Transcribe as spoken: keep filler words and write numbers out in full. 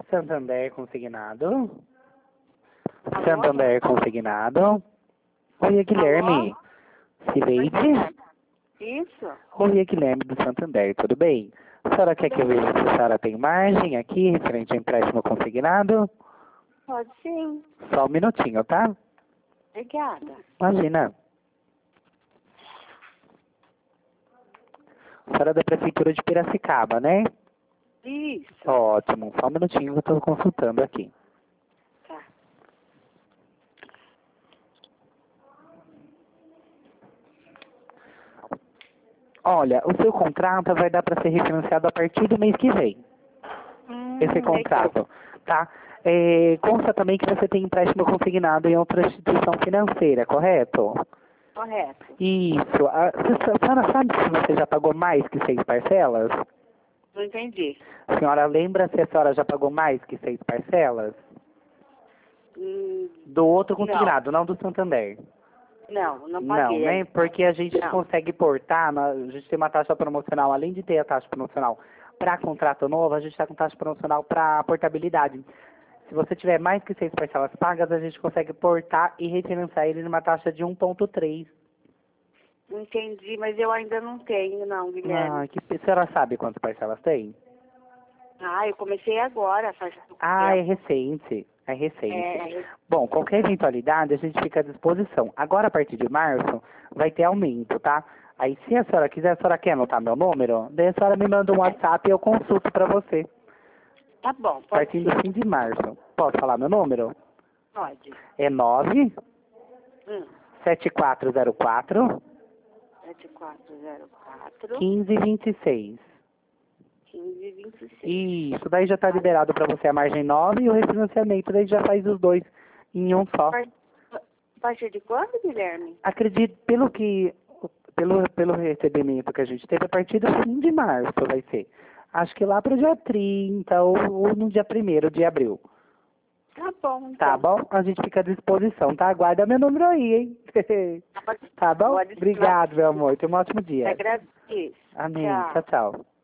Santander consignado. Alô? Santander consignado. Oi, é Guilherme. Cileide? Isso. Oi, é Guilherme do Santander, tudo bem? A senhora quer que eu veja se a senhora tem margem aqui, referente ao empréstimo consignado? Pode sim. Só um minutinho, tá? Obrigada. Imagina. A senhora é da Prefeitura de Piracicaba, né? Isso. Ótimo. Só um minutinho que eu estou consultando aqui. Tá. Olha, o seu contrato vai dar para ser refinanciado a partir do mês que vem. Hum, Esse legal. contrato, tá? É, consta também que você tem empréstimo consignado em outra instituição financeira, correto? Correto. Isso. A, a senhora sabe se você já pagou mais que seis parcelas? Não entendi. A senhora lembra se a senhora já pagou mais que seis parcelas? Hum, Do outro consignado, não, do Santander. não, não Não, paguei. né? Porque a gente Não. consegue portar, na- a gente tem uma taxa promocional, além de ter a taxa promocional para contrato novo, a gente está com taxa promocional para portabilidade. Se você tiver mais que seis parcelas pagas, a gente consegue portar e refinanciar ele numa taxa de um ponto três. Entendi, mas eu ainda não tenho, não, Guilherme. Ah, que a senhora sabe quantas parcelas tem? Ah, eu comecei agora, faz pouco Ah, é tempo. recente. É recente. É, Bom, qualquer eventualidade a gente fica à disposição. Agora, a partir de março, vai ter aumento, tá? Aí, se a senhora quiser, a senhora quer anotar meu número? Daí a senhora me manda um WhatsApp e eu consulto para você. tá bom, A pode partir ser. do fim de março. Posso falar meu número? Pode. É nove Hum, sete quatro zero quatro sete quatro zero quatro, um cinco dois seis. quinze vinte e seis. Isso, daí já está liberado para você a margem nove e o refinanciamento, daí já faz os dois em um só. A partir de quando, Guilherme? Acredito, pelo que, pelo, pelo recebimento que a gente teve, a partir do fim de março vai ser. Acho que lá para o dia trinta ou, ou no dia primeiro de abril. Tá bom, então. Tá bom? A gente fica à disposição, tá? Aguarda meu número aí, hein? Pode, Tá bom? pode Obrigado, meu amor. Tenha um ótimo dia. Agradeço. Amém. Tchau. Tchau, tchau.